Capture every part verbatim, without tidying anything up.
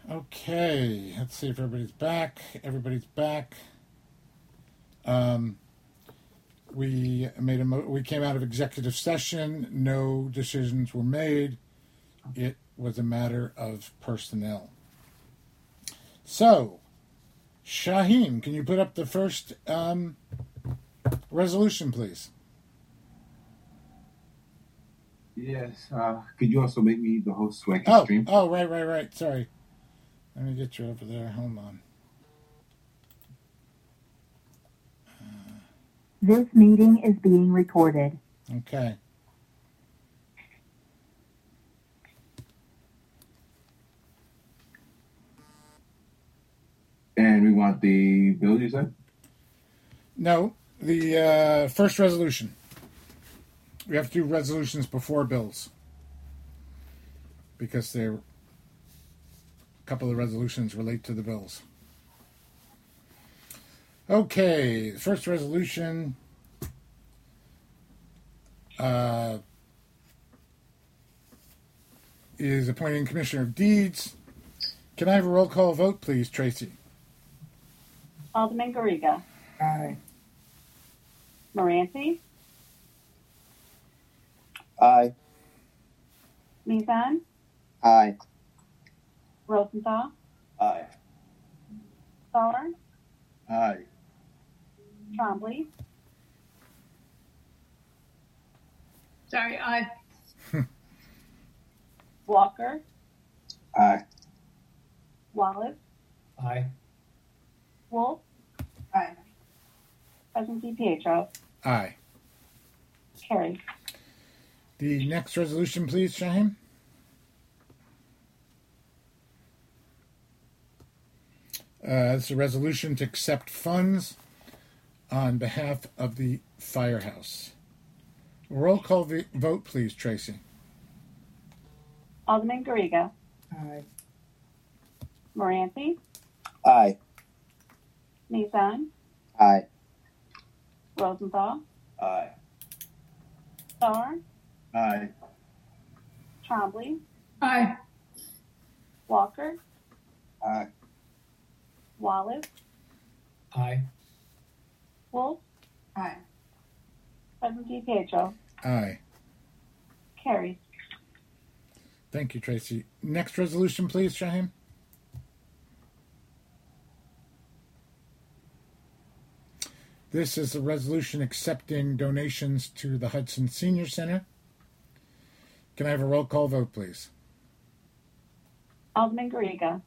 Okay, let's see if everybody's back. Everybody's back. Um, we made a mo- we came out of executive session. No decisions were made. It was a matter of personnel. So, Shaheen, can you put up the first um, resolution, please? Yes. Uh, could you also make me the host so I can Oh, stream? oh, right, right, right. Sorry. Let me get you over there. Hold on. This meeting is being recorded. Okay. And we want the bill, you said? No, the uh, first resolution. We have to do resolutions before bills because they're a couple of resolutions relate to the bills. Okay, the first resolution uh, is appointing Commissioner of Deeds. Can I have a roll call vote, please, Tracy? Alderman Garriga. Aye. Moranti. Aye. Mizan. Aye. Rosenthal. Aye. Sauer. Aye. Trombley. Sorry, aye. Walker. Aye. Wallace. Aye. Wolf. Aye. President DiPietro. Aye. Carried. The next resolution, please, Shaheen. Uh, it's a resolution to accept funds on behalf of the firehouse. Roll call v- vote, please, Tracy. Alderman Garriga. Aye. Moranti. Aye. Mizan. Aye. Rosenthal. Aye. Sauer. Aye. Trombley. Aye. Walker. Aye. Wallace. Aye. Wolf. Aye. President DiPietro. Aye. Carried. Thank you, Tracy. Next resolution, please, Shaheen. This is a resolution accepting donations to the Hudson Senior Center. Can I have a roll call vote, please? Alderman Garriga.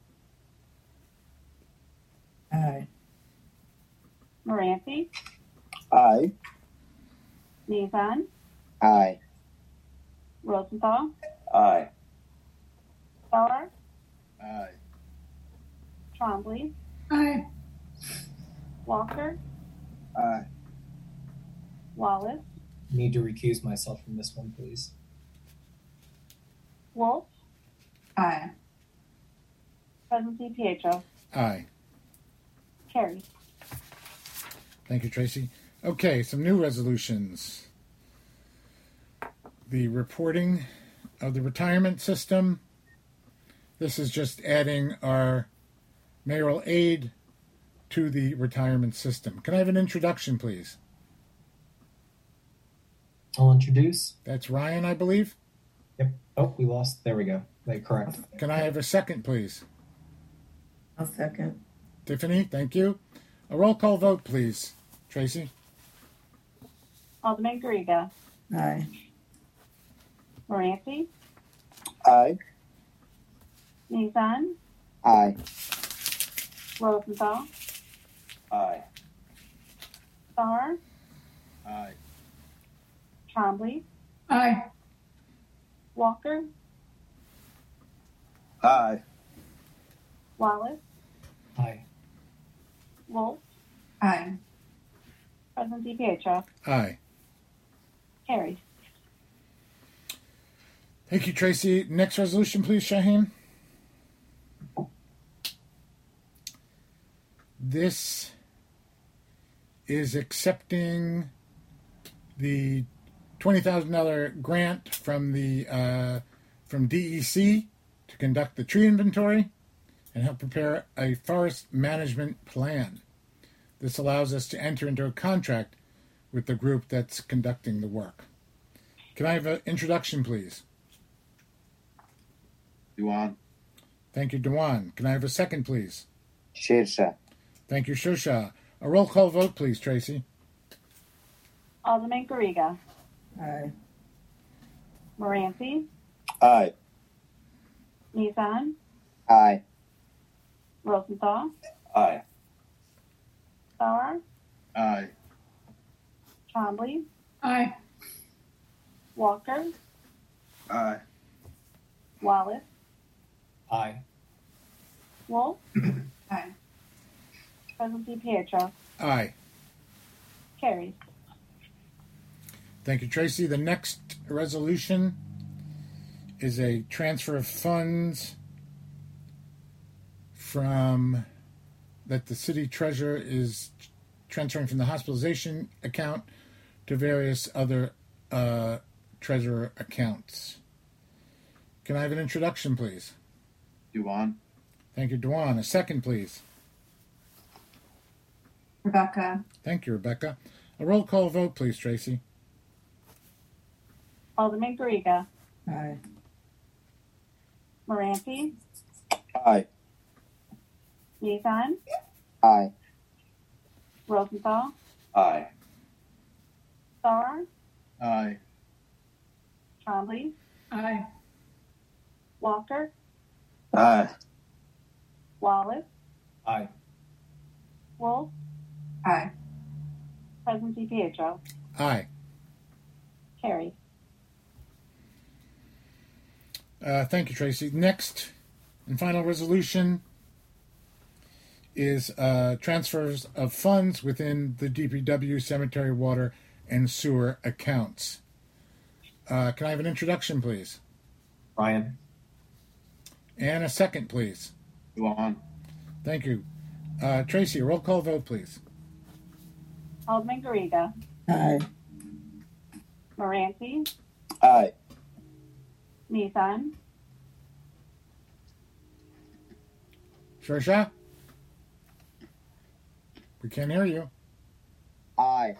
Aye. Moranti. Aye. Mizan. Aye. Rosenthal. Aye. Sauer. Aye. Trombley. Aye. Walker. Aye. Wallace. Need to recuse myself from this one, please. Wolf. Aye. President DiPietro. Aye. Carried. Thank you, Tracy. Okay, some new resolutions. The reporting of the retirement system. This is just adding our mayoral aide to the retirement system. Can I have an introduction, please? I'll introduce. That's Ryan, I believe. Yep. Oh, we lost. There we go. Like, correct. Can I have a second, please? I'll second. Tiffany, thank you. A roll call vote, please. Tracy? Alderman Garriga. Aye. Moranti. Aye. Mizan. Aye. Rosenthal. Aye. Sauer. Aye. Trombley. Aye. Walker. Aye. Wallace. Aye. Wolf. Aye. President DiPietro. Aye. Carried. Thank you, Tracy. Next resolution, please, Shaheen. This is accepting the twenty thousand dollars grant from the uh, from D E C to conduct the tree inventory. and help prepare a forest management plan. This allows us to enter into a contract with the group that's conducting the work. Can I have an introduction, please? Yuan. Thank you, Dewan. Can I have a second, please? Shirsha. Thank you, Shosha. A roll call vote, please, Tracy. Alderman Garriga. Aye. Moranti. Aye. Nissan. Aye. Rosenthal. Aye. Sauer. Aye. Trombley. Aye. Walker. Aye. Wallace. Aye. Wolf. Aye. President DiPietro. Aye. Carries. Thank you, Tracy. The next resolution is a transfer of funds from that the city treasurer is transferring from the hospitalization account to various other uh, treasurer accounts. Can I have an introduction, please? Yuan. Thank you, Dewan. A second, please. Rebecca. Thank you, Rebecca. A roll call vote, please, Tracy. Alderman Garriga. Aye. Moranti. Aye. Nissan. Aye. Rosenthal. Aye. Sauer. Aye. Trombley. Aye. Walker. Aye. Wallace. Aye. Wolf. Aye. President DiPietro. Aye. Carries. Uh, thank you, Tracy. Next and final resolution is uh, transfers of funds within the D P W cemetery water and sewer accounts. Uh, can I have an introduction, please? Ryan. And a second, please. Yuan. Thank you. Uh, Tracy, a roll call vote, please. Alderman Garriga. Aye. Moranti. Aye. Nissan. Shorsha? We can't hear you. Aye.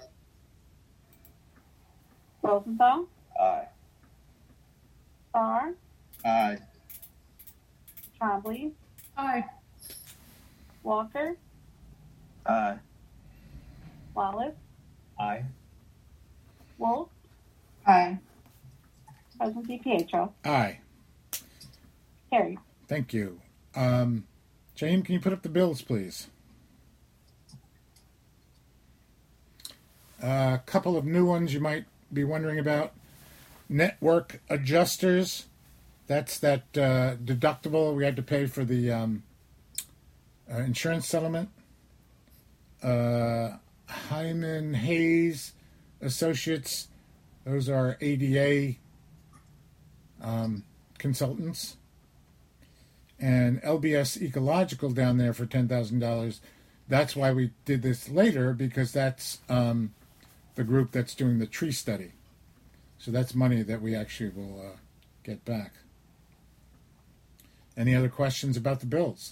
Rosenthal. Aye. Sauer. Aye. Trombley. Aye. Walker. Aye. Wallace. Aye. Wolf. Aye. President DiPietro. Aye. Carries. Thank you. Um, James, can you put up the bills, please? A couple of new ones you might be wondering about. Network adjusters. That's that uh, deductible we had to pay for the um, uh, insurance settlement. Uh, Hyman Hayes Associates. Those are A D A um, consultants. And L B S Ecological down there for ten thousand dollars. That's why we did this later, because that's um, the group that's doing the tree study. So that's money that we actually will uh, get back. Any other questions about the bills?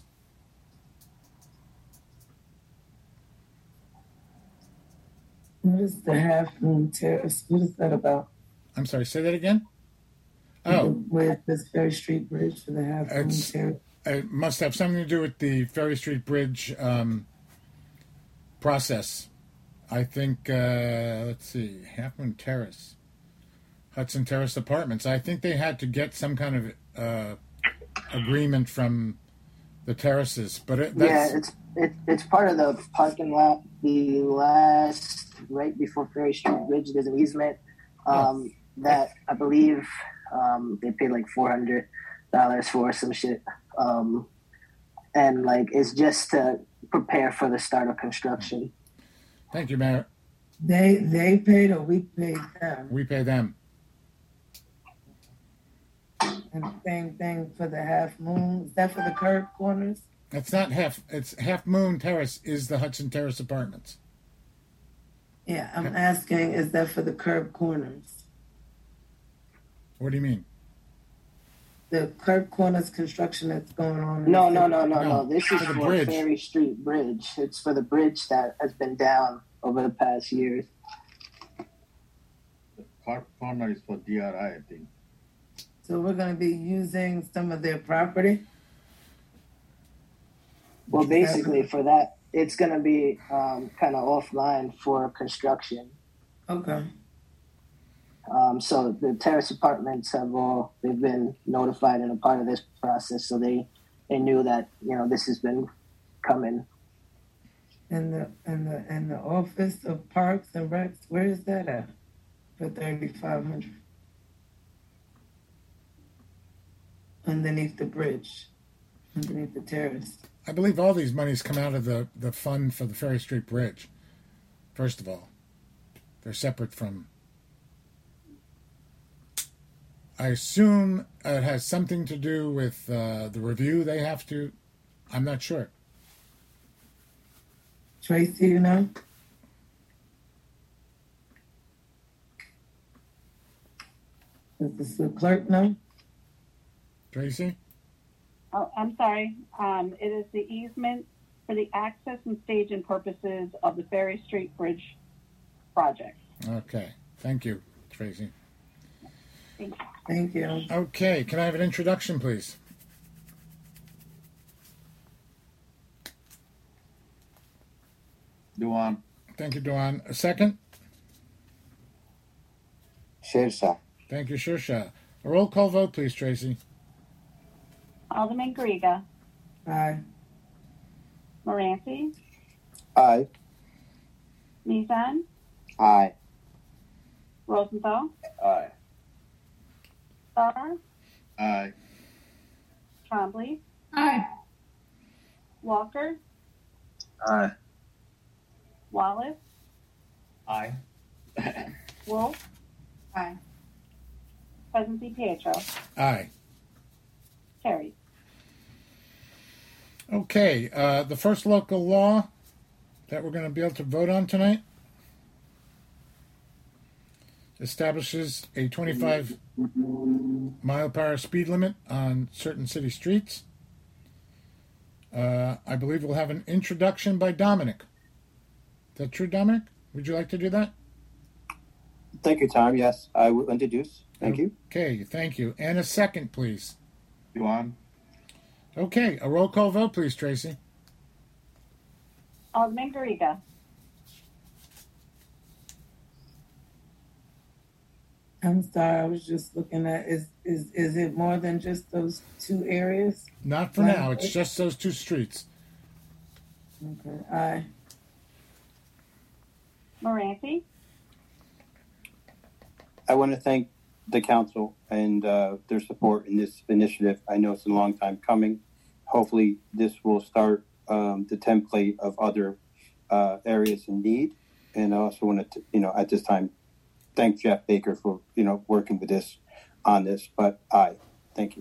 What is the Half Moon Terrace? What is that about? I'm sorry, say that again? Oh, With this Ferry Street Bridge for the Half Moon It's- Terrace? it must have something to do with the Ferry Street Bridge um, process. I think, uh, let's see, Half Moon Terrace, Hudson Terrace Apartments. I think they had to get some kind of uh, agreement from the terraces, but it, that's, Yeah, it's it, it's part of the parking lot. The last right before Ferry Street Bridge, there's an easement um, that I believe um, they paid like four hundred dollars for some shit, um, and like it's just to prepare for the start of construction. thank you, Mayor. They they paid or we paid them. We pay them. And same thing for the Half Moon. Is that for the curb corners? It's not half. It's Half Moon Terrace is the Hudson Terrace Apartments. Yeah, I'm asking, is that for the curb corners? What do you mean? the Kirk Corners construction that's going on. in No, the no, city. no, no, No, no. This is for the for bridge. Ferry Street Bridge. It's for the bridge that has been down over the past years. Clark Corner is for D R I, I think. So we're gonna be using some of their property. Well, basically, for that, it's going to be um, kind of offline for construction. Okay. Um, so the terrace apartments have all they've been notified and a part of this process, so they they knew that you know this has been coming. And the and the and the office of Parks and Recs, where is that at? For thirty five hundred. Underneath the bridge, underneath the terrace. I believe all these monies come out of the, the fund for the Ferry Street Bridge. First of all, they're separate from. I assume it has something to do with uh, the review they have to. I'm not sure. Tracy, you know? Does the clerk know? Tracy? Oh, I'm sorry. Um, it is the easement for the access and staging purposes of the Ferry Street Bridge project. Okay. Thank you, Tracy. Thank you. Thank you. Okay. Can I have an introduction, please? Duan. Thank you, Duan. A second? Shersa. Thank you, Shirsha. A roll call vote, please, Tracy. Alderman Griega, Aye. Moranci, Aye. Mizan, Aye. Rosenthal, Aye. Starr, Aye. Trombley, Aye. Walker, Aye. Wallace, Aye. Wolf, Aye. President Pietro. Aye. Carried. Okay. Uh, the first local law that we're going to be able to vote on tonight establishes a twenty-five mile per hour speed limit on certain city streets. Uh, I believe we'll have an introduction by Dominic. Is that true, Dominic? Would you like to do that? Thank you, Tom. Yes, I will introduce. Thank you. Okay, thank you. And a second, please. Duan. Okay, a roll call vote, please, Tracy. Alderman Griega, I'm sorry, I was just looking at is is is it more than just those two areas? Not for now. It's just those two streets. Okay. Aye. Moranci, I want to thank the council and uh, their support in this initiative. I know it's a long time coming. Hopefully, this will start um, the template of other uh, areas in need. And I also want to, you know, at this time, thank Jeff Baker for, you know, working with this on this. But aye, thank you.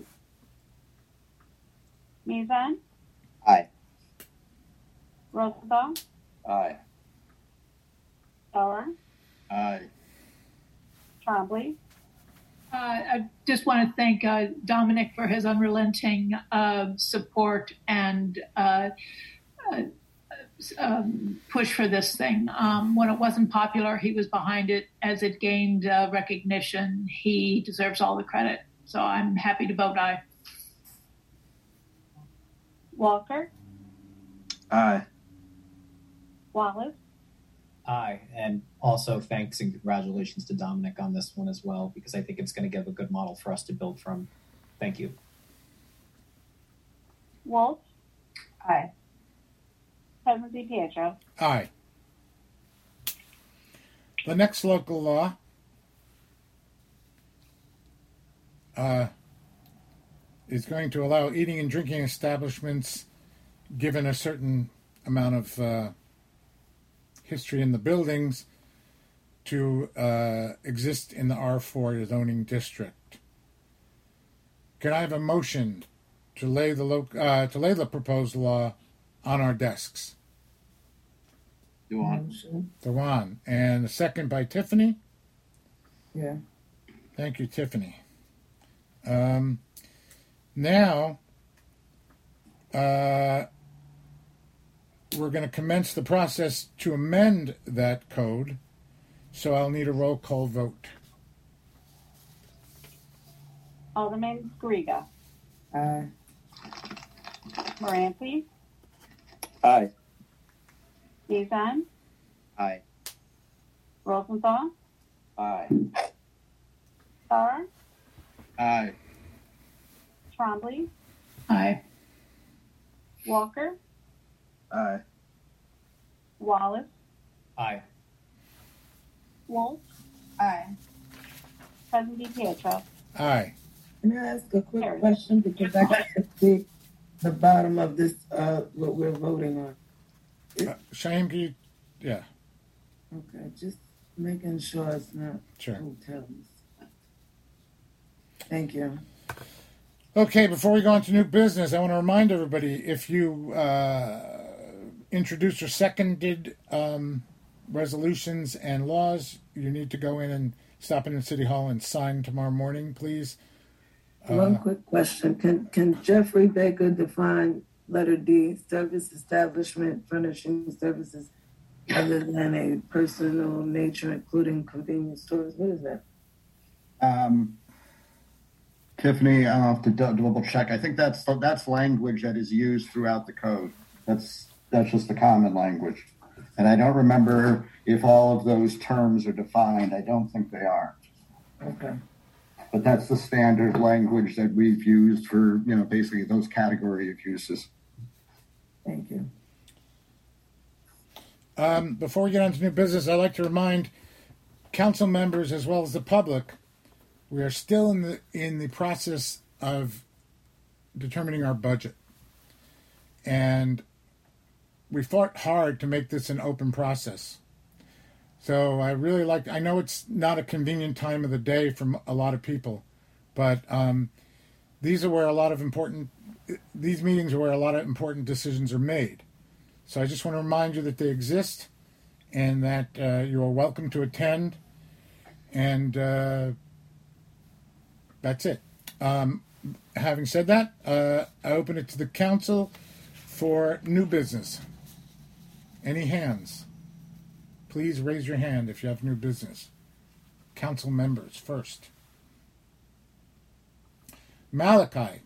Mizan, Aye. Rosenthal, Aye. Starr, Aye. Trombley, Uh, I just want to thank uh, Dominic for his unrelenting uh, support and uh, uh, um, push for this thing. Um, when it wasn't popular, he was behind it. As it gained uh, recognition, he deserves all the credit. So I'm happy to vote aye. Walker, Aye. Wallace, Aye. And also thanks and congratulations to Dominic on this one as well, because I think it's going to give a good model for us to build from. Thank you. Wolf, Aye. President Pietro. Aye. The next local law uh, is going to allow eating and drinking establishments, given a certain amount of uh, history in the buildings, to uh, exist in the R four zoning district. Can I have a motion to lay the lo- uh, to lay the proposed law on our desks? Motion. Dewan. And a second by Tiffany. Yeah. Thank you, Tiffany. Um, Now, uh, we're going to commence the process to amend that code, so I'll need a roll call vote. Alderman Griga, Aye. Moranti, Aye. Izan, Aye. Rosenthal, Aye. Starr, Aye. Trombley, Aye. Walker, Aye. Wallace, Aye. Wolf, Aye. President DiPietro. Aye. Can I ask a quick question because I can't see the bottom of this, uh, what we're voting on? Uh, Cheyenne, can you, yeah, Okay, just making sure it's not sure. hotels. Thank you. Okay, before we go on to new business, I want to remind everybody, if you uh, introduced or seconded um, resolutions and laws, you need to go in and stop in at City Hall and sign tomorrow morning, please. One Uh, quick question. Can can Jeffrey Baker define letter D, service establishment furnishing services other than a personal nature, including convenience stores? What is that? Um, Tiffany, I'll have to du- double check. I think that's that's language that is used throughout the code. That's that's just the common language. And I don't remember if all of those terms are defined. I don't think they are. Okay. But that's the standard language that we've used for, you know, basically those category of uses. Thank you. Um, before we get on to new business, I'd like to remind council members as well as the public, we are still in the in the process of determining our budget. And we fought hard to make this an open process. So I really like, I know it's not a convenient time of the day for a lot of people, but um, these are where a lot of important, these meetings are where a lot of important decisions are made. So I just want to remind you that they exist and that uh, you are welcome to attend. And uh, that's it. Um, having said that, uh, I open it to the council for new business. Any hands? Please raise your hand if you have new business. Council members first. Malachi.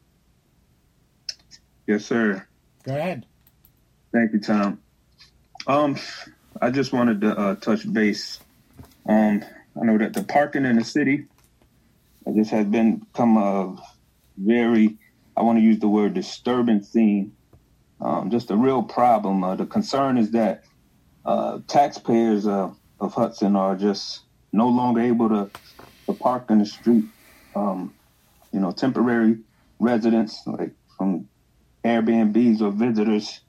Yes, sir. Go ahead. Thank you, Tom. Um, I just wanted to uh, touch base. Um, I know that the parking in the city, uh, this has been become a very, I want to use the word disturbing scene. Um, just a real problem. Uh, the concern is that uh, taxpayers uh, of Hudson are just no longer able to, to park in the street. Um, you know, temporary residents, like from Airbnbs or visitors,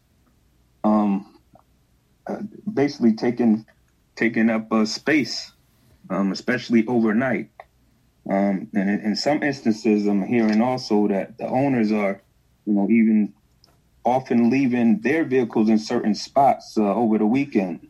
um, uh, basically taking taking up uh, space, um, especially overnight. Um, and in, in some instances, I'm hearing also that the owners are, you know, even often leaving their vehicles in certain spots uh, over the weekend.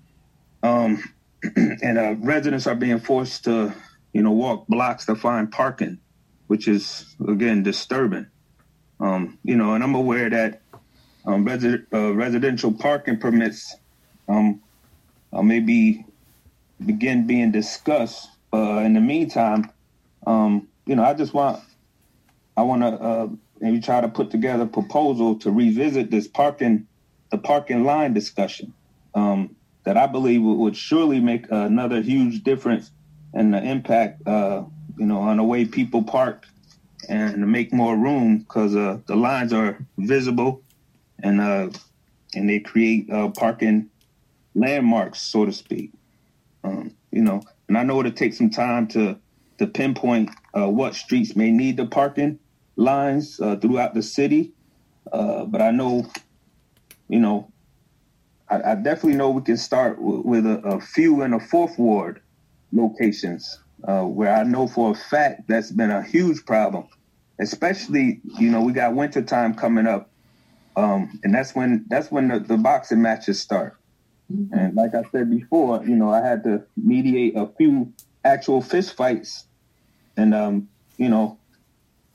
Um, and uh, residents are being forced to, you know, walk blocks to find parking, which is, again, disturbing. Um, you know, and I'm aware that um, resi- uh, residential parking permits um, uh, maybe begin being discussed. Uh, in the meantime, um, you know, I just want, I want to uh, maybe try to put together a proposal to revisit this parking, the parking line discussion um, that I believe would, would surely make another huge difference in the impact, uh, you know, on the way people park and to make more room, because uh, the lines are visible and uh, and they create uh, parking landmarks, so to speak. Um, you know, and I know it'll take some time to to pinpoint uh, what streets may need the parking lines uh, throughout the city, uh, but I know, you know, I, I definitely know we can start w- with a, a few in the fourth ward locations uh, where I know for a fact that's been a huge problem. Especially, you know, we got winter time coming up, um, and that's when that's when the, the boxing matches start. Mm-hmm. And like I said before, you know, I had to mediate a few actual fist fights, and um, you know,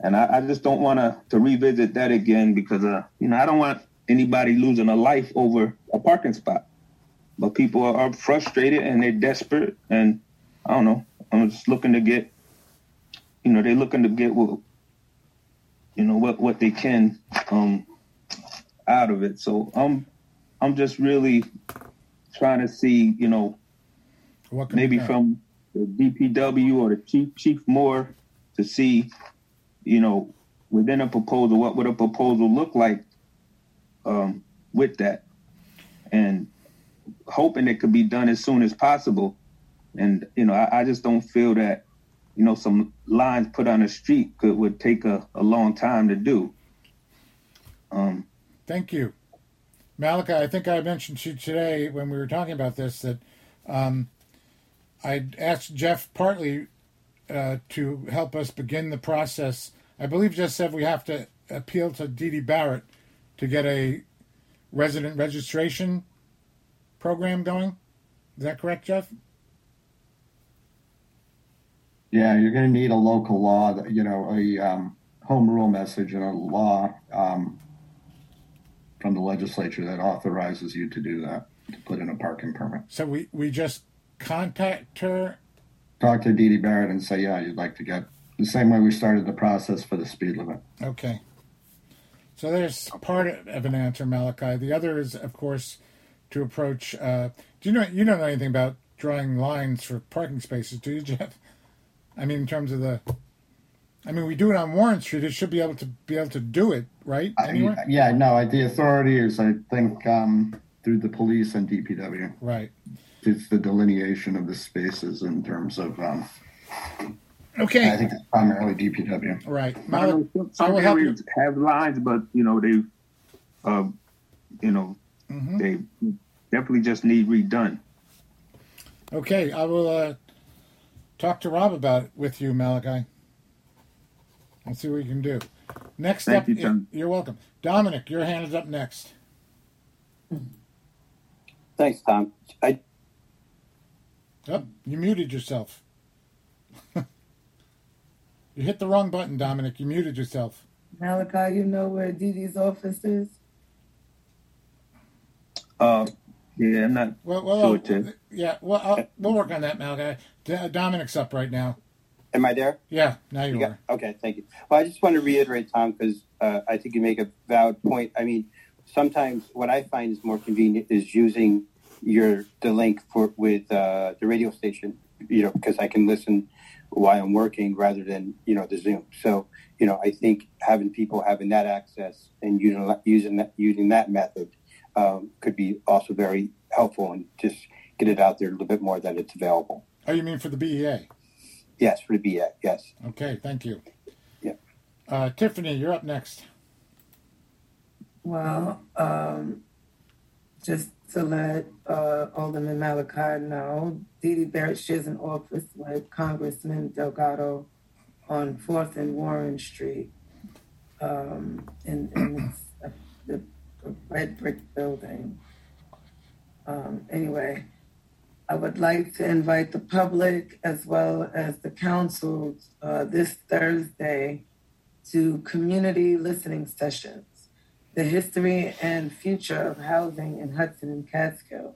And I, I just don't want to to revisit that again because, uh, you know, I don't want anybody losing a life over a parking spot. But people are, are frustrated and they're desperate. And I don't know. I'm just looking to get, you know, they're looking to get what, you know, what, what they can um, out of it. So I'm, I'm just really trying to see, you know, What can maybe be done? from the D P W or the chief, Chief Moore to see, you know, within a proposal, what would a proposal look like um, with that? And hoping it could be done as soon as possible. And, you know, I, I just don't feel that, you know, some lines put on the street could would take a, a long time to do. Um, Thank you. Malachi, I think I mentioned to you today when we were talking about this that um, I asked Jeff partly uh, to help us begin the process. I believe Jeff said we have to appeal to D D Barrett to get a resident registration program going. Is that correct, Jeff? Yeah, you're going to need a local law, that, you know, a um, home rule message and a law um, from the legislature that authorizes you to do that, to put in a parking permit. So we, we just contact her. Talk to Dee Dee Barrett and say, yeah, you'd like to get the same way we started the process for the speed limit. Okay. So there's part of an answer, Malachi. The other is, of course, to approach. Uh, do you know you don't know anything about drawing lines for parking spaces, do you, Jeff? I mean, in terms of the. I mean, we do it on Warren Street. It should be able to be able to do it, right? Anywhere? I, yeah, no, the authority is, I think, um, through the police and D P W. Right. It's the delineation of the spaces in terms of. Um, okay. I think it's primarily D P W. Right. I know some, some areas have lines, but you know they, uh, you know, mm-hmm. they definitely just need redone. Okay, I will uh, talk to Rob about it with you, Malachi. I'll see what we can do. Next Thank up, you, Tom. you're welcome. Dominic, your hand is up next. Thanks, Tom. I Oh, you muted yourself. You hit the wrong button, Dominic. You muted yourself. Malachi, you know where Dee Dee's office is? Uh, yeah, I'm not Well, well, sure. uh, to, yeah, well, I'll, we'll work on that, Malachi. D- Dominic's up right now. am I there? Yeah, now you, You are. got- okay, thank you. Well, I just want to reiterate, Tom, because uh, I think you make a valid point. I mean, sometimes what I find is more convenient is using your the link for with uh, the radio station, you know, because I can listen while I'm working rather than you know the Zoom. So you know, I think having people having that access and using using that using that method um, could be also very helpful and just get it out there a little bit more that it's available. Oh, you mean for the B E A? Yes, for the B A, yes. Okay, thank you. Yeah. Uh, Tiffany, you're up next. Well, um, just to let uh, Alderman Malachi know, Dee Dee Barrett shares an office with Congressman Delgado on fourth and Warren Street. Um, and, and it's a, the a red brick building. Um, anyway, I would like to invite the public as well as the council uh, this Thursday to community listening sessions. The history and future of housing in Hudson and Catskill,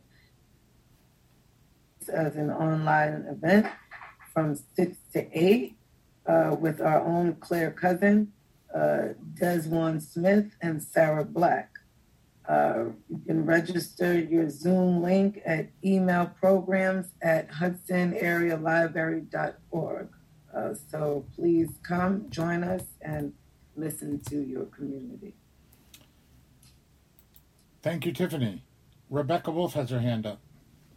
as an online event from six to eight uh, with our own Claire Cousin, uh, Deswan Smith, and Sarah Black. Uh, you can register your Zoom link at email programs at hudson area library dot org. Uh, so please come, join us, and listen to your community. Thank you, Tiffany. Rebecca Wolf has her hand up.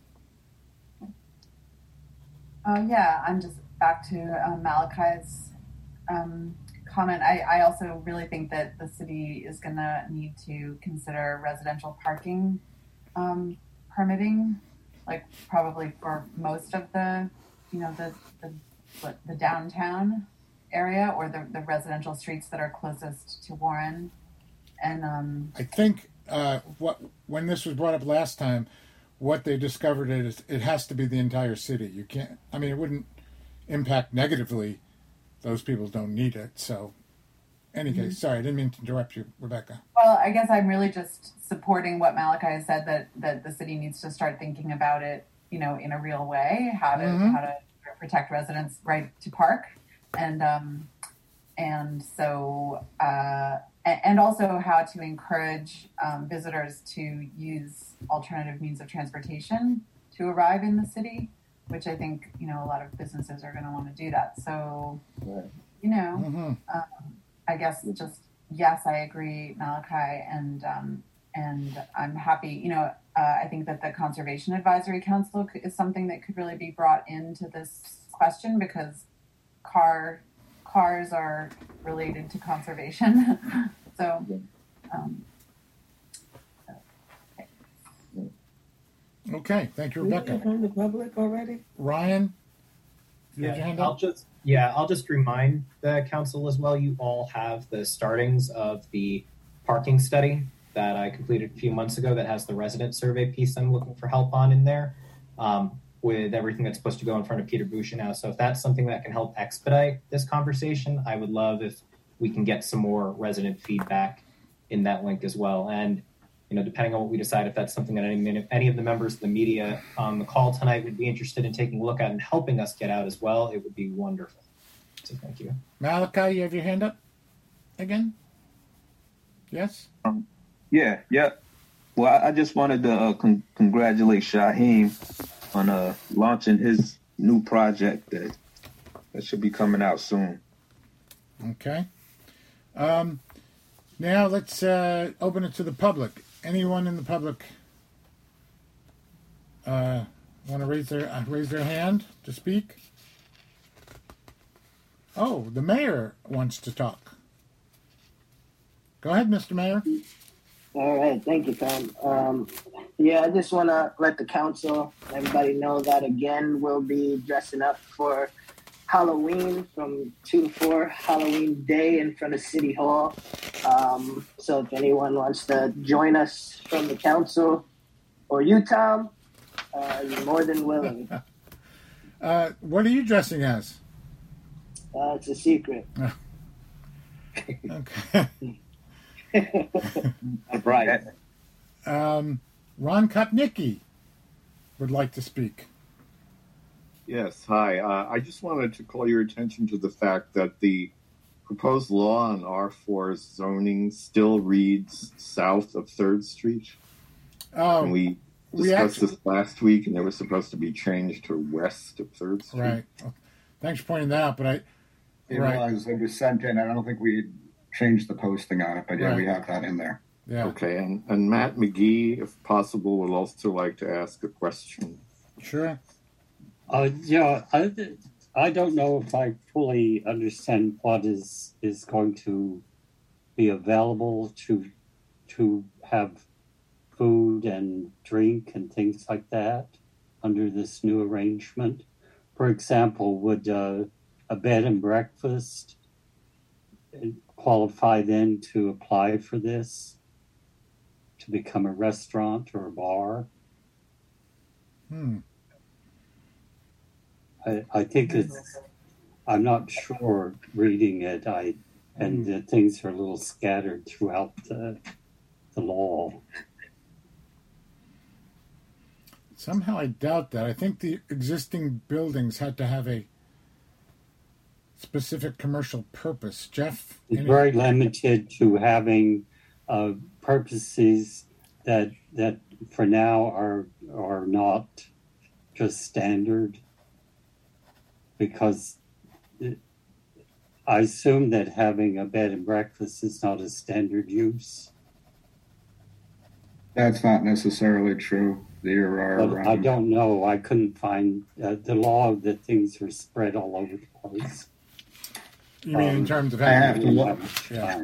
Uh, yeah, I'm just back to uh, Malachi's um, comment. I, I also really think that the city is going to need to consider residential parking um, permitting, like probably for most of the, you know, the the, what, the downtown area or the, the residential streets that are closest to Warren. And um, I think uh, what when this was brought up last time, what they discovered is it has to be the entire city. You can't. I mean, it wouldn't impact negatively. Those people don't need it. So any case, sorry, I didn't mean to interrupt you, Rebecca. Well, I guess I'm really just supporting what Malachi has said, that that the city needs to start thinking about it, you know, in a real way, how to Mhm. how to protect residents' right to park, and um, and so uh, a- and also how to encourage um, visitors to use alternative means of transportation to arrive in the city, which I think, you know, a lot of businesses are going to want to do that. So, you know, Mhm. um, I guess just yes, I agree, Malachi, and um, and I'm happy. You know, uh, I think that the Conservation Advisory Council c- is something that could really be brought into this question, because car cars are related to conservation. so, um, Okay, thank you, We Rebecca. heard from the public already? Ryan, you had your Yeah, hand I'll up? just yeah, I'll just remind the council as well. You all have the startings of the parking study that I completed a few months ago that has the resident survey piece I'm looking for help on in there, um, with everything that's supposed to go in front of Peter Boucher now. So if that's something that can help expedite this conversation, I would love if we can get some more resident feedback in that link as well. And you know, depending on what we decide, if that's something that any any of the members of the media on the call tonight would be interested in taking a look at and helping us get out as well, it would be wonderful. So thank you. Malachi, you have your hand up again? Yes? Um, yeah, yeah. Well, I, I just wanted to uh, con- congratulate Shaheem on uh, launching his new project that that should be coming out soon. Okay. Um, now let's uh, open it to the public. Anyone in the public uh, want to raise their uh, raise their hand to speak? Oh, the mayor wants to talk. Go ahead, Mister Mayor. All right, thank you, Tom. Um, yeah, I just want to let the council, everybody know that again, we'll be dressing up for Halloween from two to four, Halloween Day in front of City Hall. Um, so if anyone wants to join us from the council, or you, Tom, uh, you're more than willing. Uh, what are you dressing as? Uh, it's a secret. Okay. Right. Um, Ron Kopnicki would like to speak. Yes, hi. Uh, I just wanted to call your attention to the fact that the proposed law on R four zoning still reads south of third Street. Oh, and we we discussed actually- this last week, and it was supposed to be changed to west of third Street. Right. Well, thanks for pointing that out, but I... It Right. was, it was sent in. I don't think we changed the posting on it, but yeah, we Right. have that in there. Yeah. Okay, and, and Matt McGee, if possible, would also like to ask a question. Sure. Uh, yeah, I, I don't know if I fully understand what is is going to be available to to have food and drink and things like that under this new arrangement. For example, would uh, a bed and breakfast qualify then to apply for this, to become a restaurant or a bar? Hmm. I, I think it's, I'm not sure reading it, I, and the things are a little scattered throughout the, the law. Somehow I doubt that. I think the existing buildings had to have a specific commercial purpose. Jeff? It's any- very limited to having uh, purposes that that for now are are not just standard, because it, I assume that having a bed and breakfast is not a standard use. That's not necessarily true. There are. But I um, don't know. I couldn't find uh, the law that things are spread all over the place. You mean in Um, terms of I have having... to look. Yeah.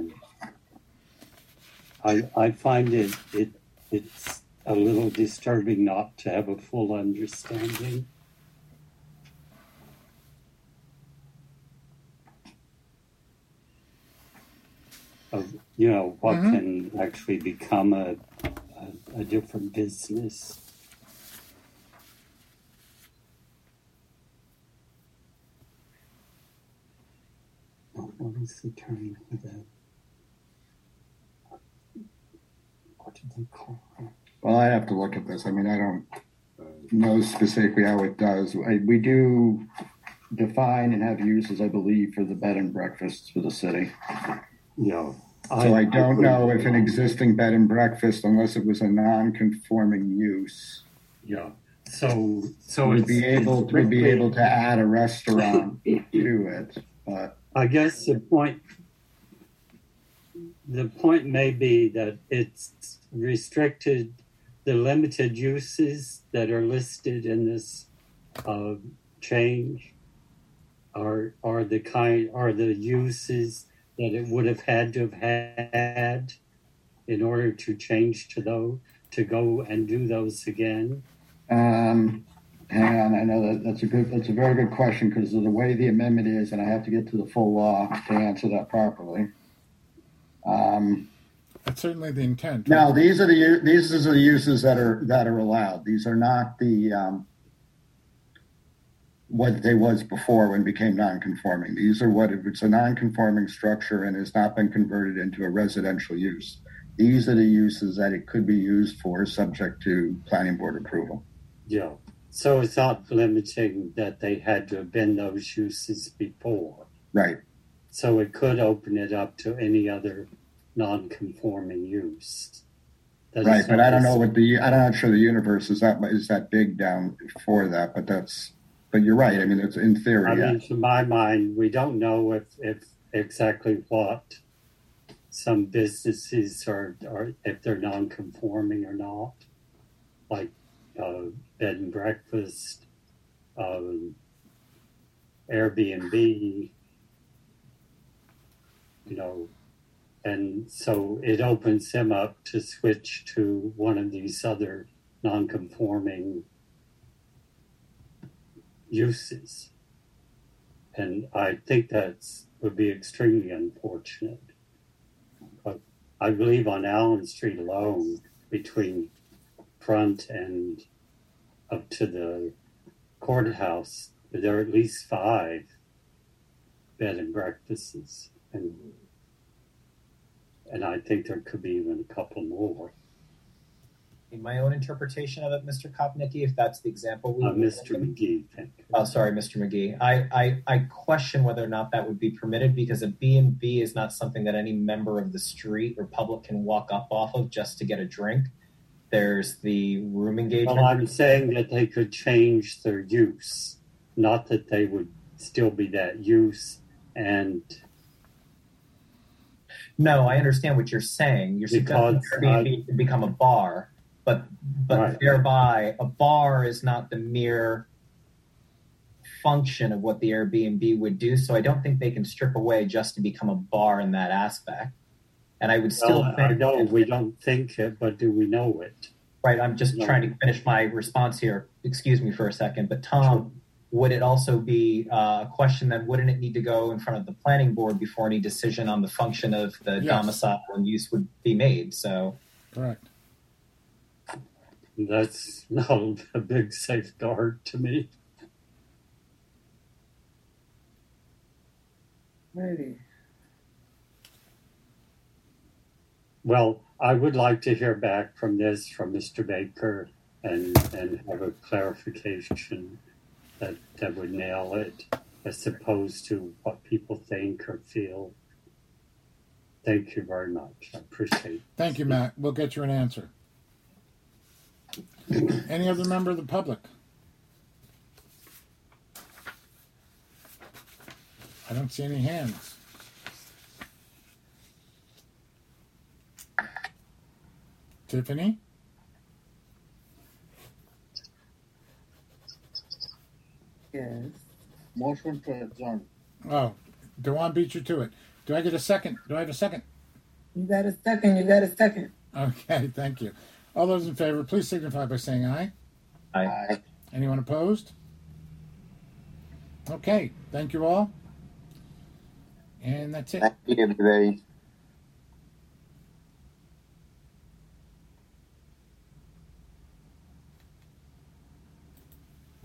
I I find it it it's a little disturbing not to have a full understanding. Of you know what Mhm. can actually become a, a a different business. Oh, what is the term for that? Well, I have to look at this. I mean, I don't know specifically how it does. I, we do define and have uses, I believe, for the bed and breakfasts for the city. Yeah. So I, I don't I know if an existing bed and breakfast, unless it was a non-conforming use. Yeah. So, so we'd be able to, we'd be able to add a restaurant to it. But I guess the point, the point may be that it's restricted. The limited uses that are listed in this uh, change are are the kind are the uses that it would have had to have had in order to change to those to go and do those again. Um, hang on, I know that that's a good that's a very good question because of the way the amendment is, and I have to get to the full law to answer that properly. Um. That's certainly the intent. No, these are the these are the uses that are that are allowed. These are not the um, what they was before when it became non-conforming. These are what if it's a non-conforming structure and has not been converted into a residential use. These are the uses that it could be used for, subject to planning board approval. Yeah. So it's not limiting that they had to have been those uses before. Right. So it could open it up to any other non-conforming use. That right, but I don't know what the I'm not sure the universe is that is that big down for that, but that's but you're right. I mean, it's in theory. I yeah. mean, to my mind, we don't know if if exactly what some businesses are, are if they're non-conforming or not, like uh, bed and breakfast, um, Airbnb, you know. And so it opens them up to switch to one of these other non-conforming uses. And I think that would be extremely unfortunate. But I believe on Allen Street alone, between Front and up to the courthouse, there are at least five bed and breakfasts. And And I think there could be even a couple more. In my own interpretation of it, Mister Kopnicki, if that's the example we uh, Mister McGee, thank you. Oh, sorry, Mister McGee. I, I, I question whether or not that would be permitted because a B and B is not something that any member of the street or public can walk up off of just to get a drink. There's the room engagement. Well, I'm saying that they could change their use, not that they would still be that use. And no, I understand what you're saying. You're suggesting Airbnb to become a bar, but but right. thereby a bar is not the mere function of what the Airbnb would do. So I don't think they can strip away just to become a bar in that aspect. And I would still well, think... I know we don't think it, but do we know it? Right, I'm just no. trying to finish my response here. Excuse me for a second. But Tom, sure. Would it also be uh, a question that wouldn't it need to go in front of the planning board before any decision on the function of the yes. domicile and use would be made? So, correct. That's not a big safeguard to me. Ready. Well, I would like to hear back from this from Mister Baker and and have a clarification that, that would nail it as opposed to what people think or feel. Thank you very much. I appreciate it. Thank you, Matt. We'll get you an answer. Any other member of the public? I don't see any hands. Tiffany? Yes. Motion to adjourn. Oh, Dewan beat you to it. Do I get a second? Do I have a second? You got a second. You got a second. Okay, thank you. All those in favor, please signify by saying aye. Aye. Anyone opposed? Okay, thank you all. And that's it. Thank you, everybody.